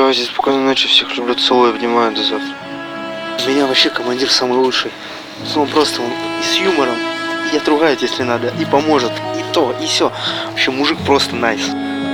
Давайте спокойной ночи, всех люблю, целую, обнимаю, до завтра. У меня вообще командир самый лучший. Он просто и с юмором, и отругает, если надо, и поможет, и то, и все. Вообще мужик просто найс.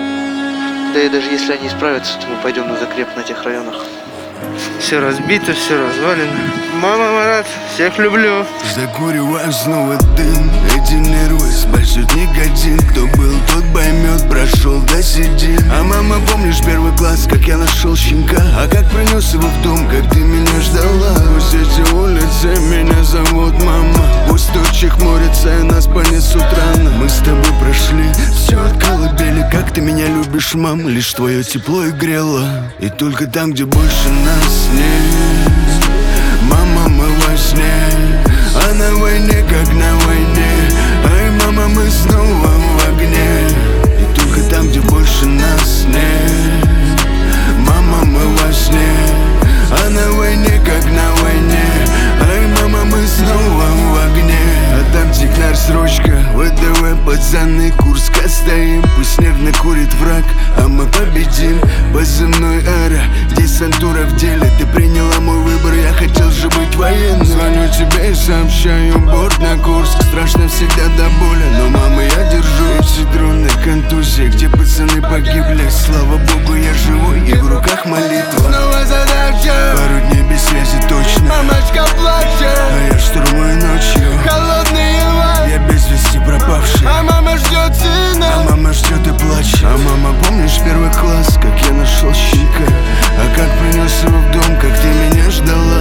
Да и даже если они справятся, то мы пойдем на закреп на тех районах. Все разбито, все развалено. Мама, Марат, всех люблю. Закуриваю снова дым, эти нервы спасет никотин. Кто был, тот поймет, прошел до седин. А мама, помнишь первый класс, как я нашел щенка? А как принес его в дом, как ты меня ждала? Пусть эти улицы меня зовут мама. Пусть тучи хмурятся и нас понесут рано. Мы с тобой прошли все от колыбели. Как ты меня любишь, мам, лишь твое тепло и грело. И только там, где больше нас нет. Мама, мы во сне, а на войне, как на войне. Ай, мама, мы снова в огне. И только там, где больше нас нет. Мама, мы во сне, а на войне, как на войне. Ай, мама, мы снова в огне. А там технарь срочка, ВДВ, пацаны, Курска стоим. Пусть нервно курит враг, а мы победим. Позывной эра, десантура в деле. Ты приняла мой выбор, я хотел же быть военным. Звоню тебе и сообщаю, борт на Курск. Страшно всегда до боли, но мама, я держусь. Дроны, контузия, где пацаны погибли. Слава богу, я живой и в руках молитва. Снова задача, пару дней без связи точно. Мамочка плачет, а я штурмую ночью. Холодный январь, я без вести пропавший. А мама ждет сына, а мама ждет и плачет. А мама, помнишь первый класс, как я нашел щенка? А как принес его в дом, как ты меня ждала?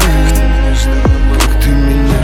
Как ты меня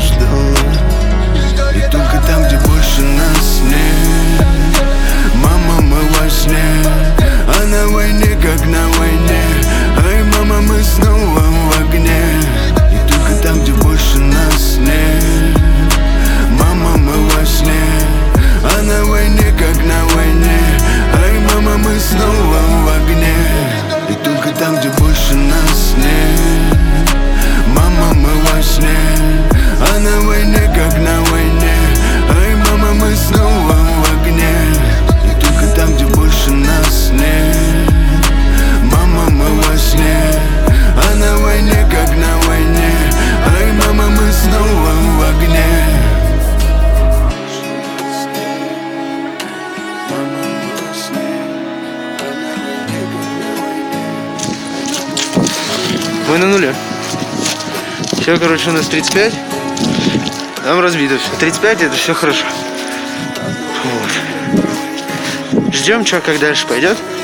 ждала? И только там, где больше нас нет. Мама, мы во сне, а на войне, как на войне. Ай, мама, мы снова в огне. И только там, где больше нас нет. Мама, мы во сне, а на войне, как на войне. Ай, мама, мы снова в огне. И только там, где больше нас нет. Мама, мы во сне, а на войне, как на войне. Ай, мама, мы снова в огне. И только там, где больше нас нет. Мама, мы во сне, а на войне, как на войне. Ай, мама, мы снова в огне. Мы на нуле. Все, короче, у нас 35. Там разбито все. 35 это все хорошо. Вот. Ждем, что как дальше пойдет.